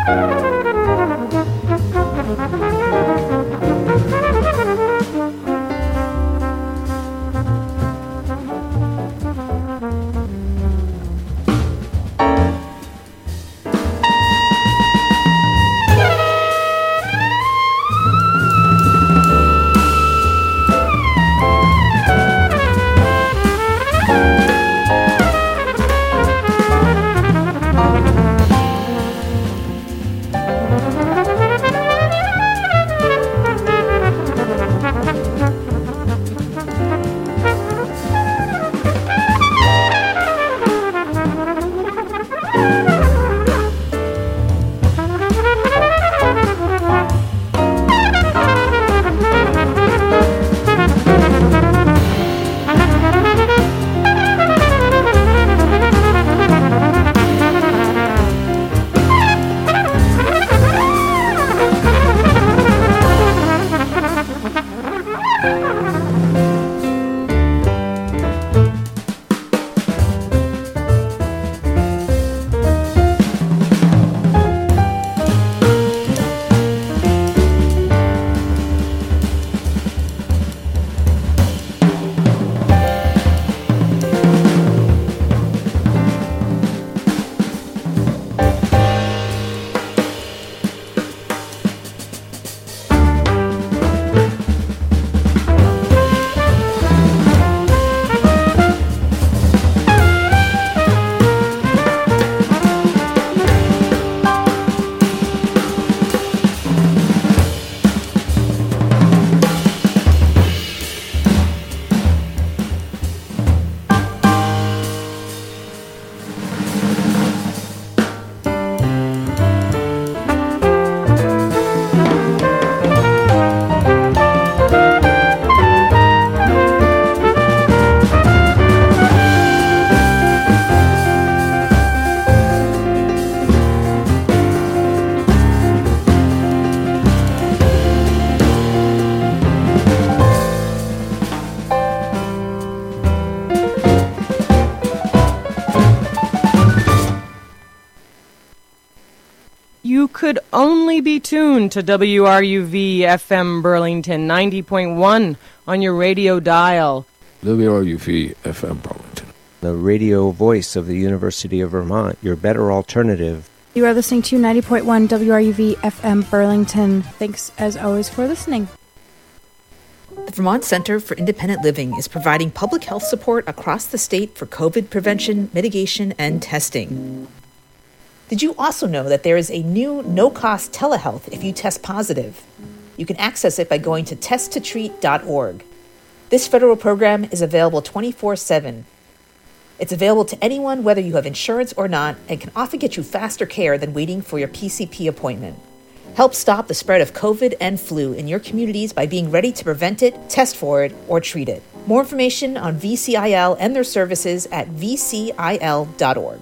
You could only be tuned to WRUV FM Burlington 90.1 on your radio dial. WRUV FM Burlington, the radio voice of the University of Vermont, your better alternative. You are listening to 90.1 WRUV FM Burlington. Thanks, as always, for listening. The Vermont Center for Independent Living is providing public health support across the state for COVID prevention, mitigation, and testing. Did you also know that there is a new no-cost telehealth if you test positive? You can access it by going to testtotreat.org. This federal program is available 24/7. It's available to anyone whether you have insurance or not and can often get you faster care than waiting for your PCP appointment. Help stop the spread of COVID and flu in your communities by being ready to prevent it, test for it, or treat it. More information on VCIL and their services at vcil.org.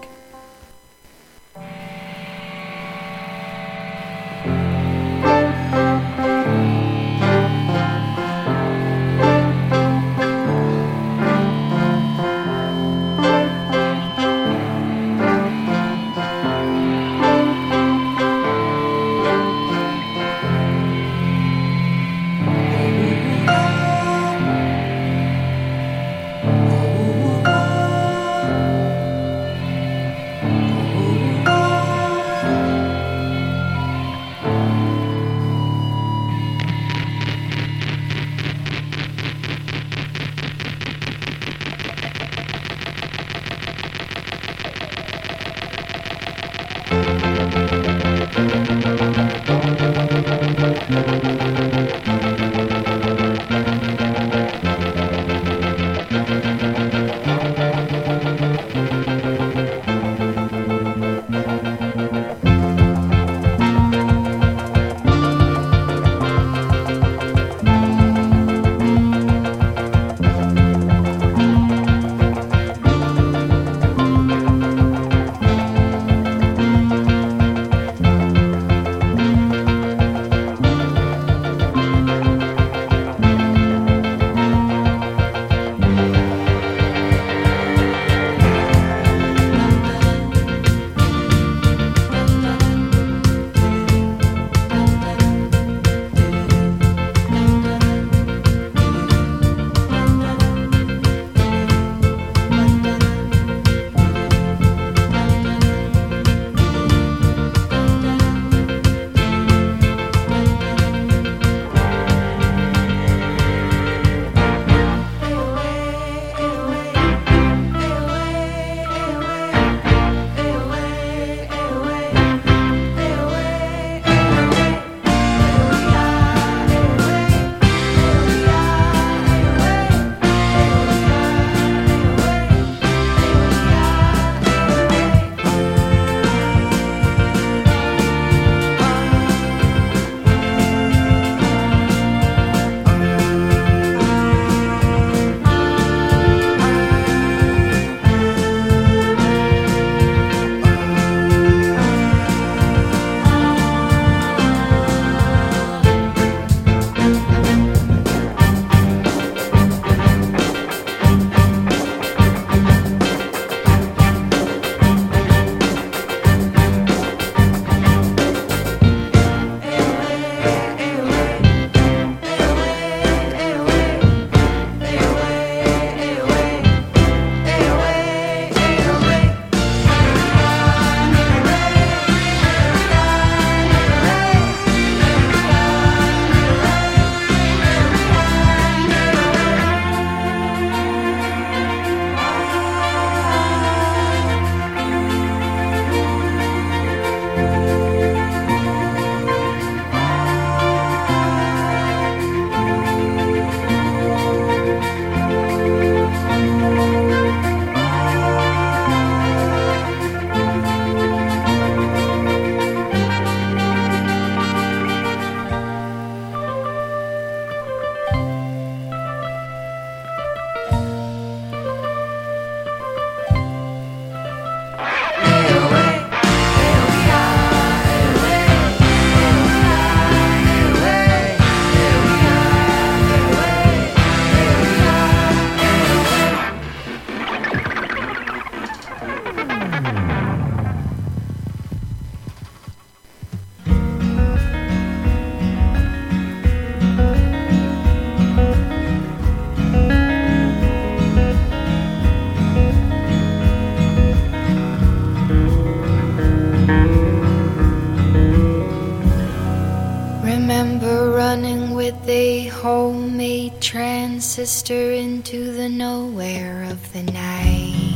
remember running with a homemade transistor into the nowhere of the night.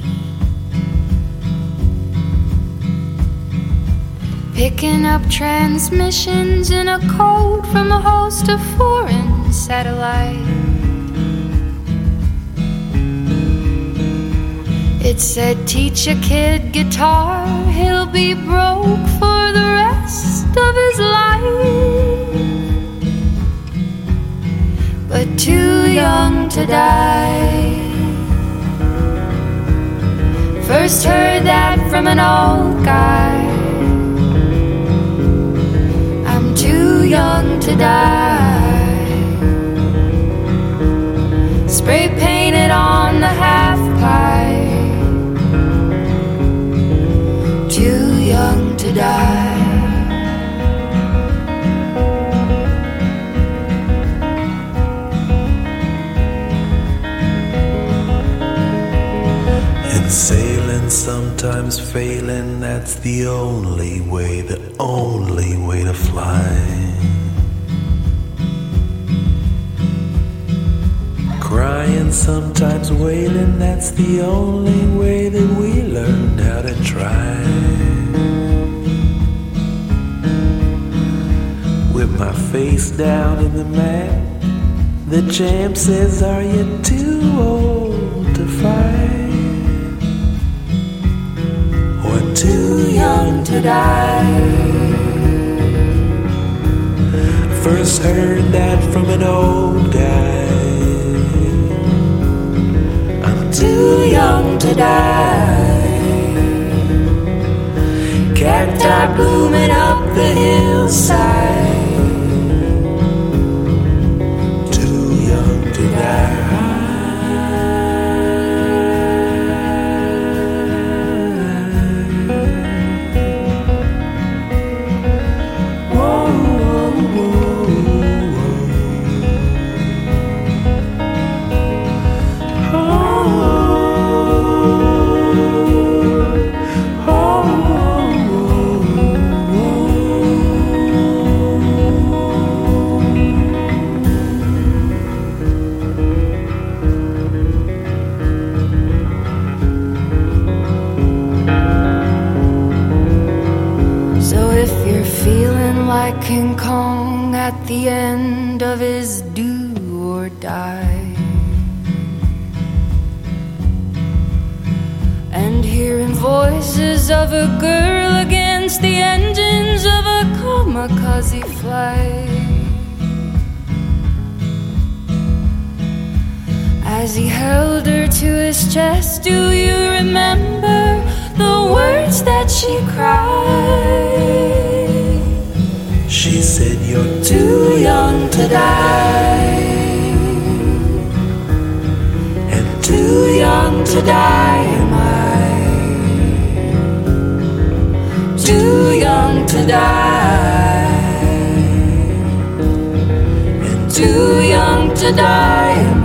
Picking up transmissions in a code from a host of foreign satellites. It said, teach a kid guitar, he'll be broke for the rest of his life. But too young to die. First heard that from an old guy. I'm too young to die. Spray painted on the half pipe. Too young to die. And sailing, sometimes failing, that's the only way to fly. Crying, sometimes wailing, that's the only way that we learned how to try. With my face down in the mat, the champ says, are you too old to fight? Or too young to die? First heard that from an old guy. I'm too young to die. Cacti blooming up the hillside. Too young to die. Like King Kong at the end of his do or die, and hearing voices of a girl against the engines of a kamikaze flight. As he held her to his chest, do you remember the words that she cried? She said, you're too young to die. And too young to die am I. Too young to die. And too young to die am I.